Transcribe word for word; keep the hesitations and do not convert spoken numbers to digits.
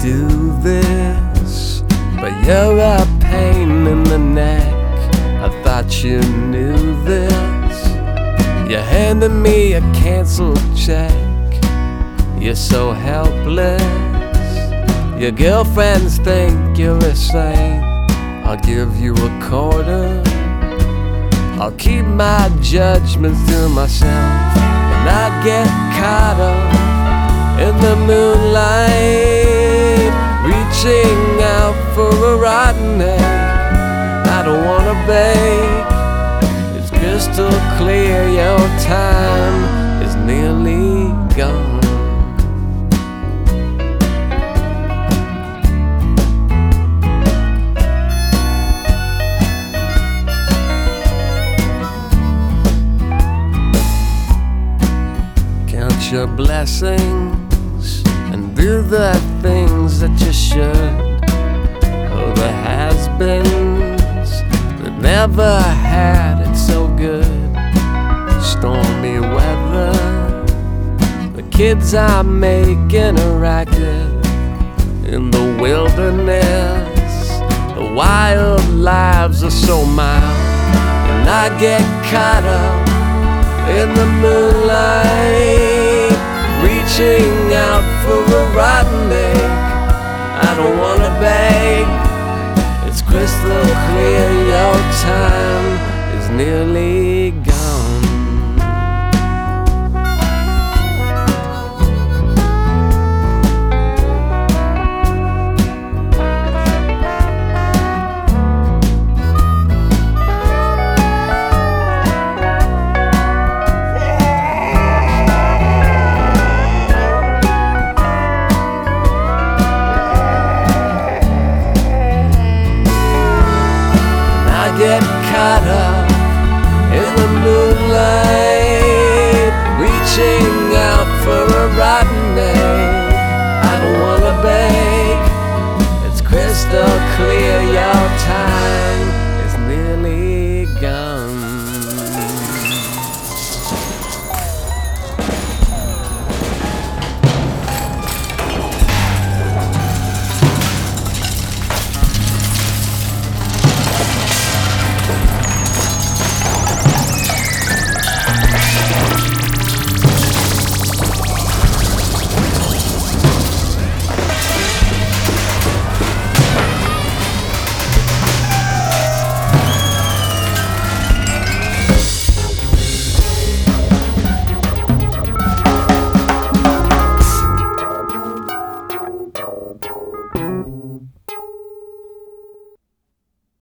do this, but you're a pain in the neck. I thought you knew this. You handed me a canceled check. You're so helpless. Your girlfriends think you're a saint. I'll give you a quarter. I'll keep my judgments to myself, and I get caught up in the moonlight, reaching out for a rotten egg. I don't wanna bake. It's crystal clear your time is nearly gone. Count your blessings and do the things that you should. Oh, the has-beens that never had it so good. Stormy weather, the kids are making a racket. In the wilderness, the wild lives are so mild, and I get caught up in the moonlight, reaching out for a rotten egg. I don't wanna beg. It's crystal clear your time is nearly gone. Get caught up in the moonlight, reaching out for a rotten egg. I don't wanna bake. It's crystal clear your time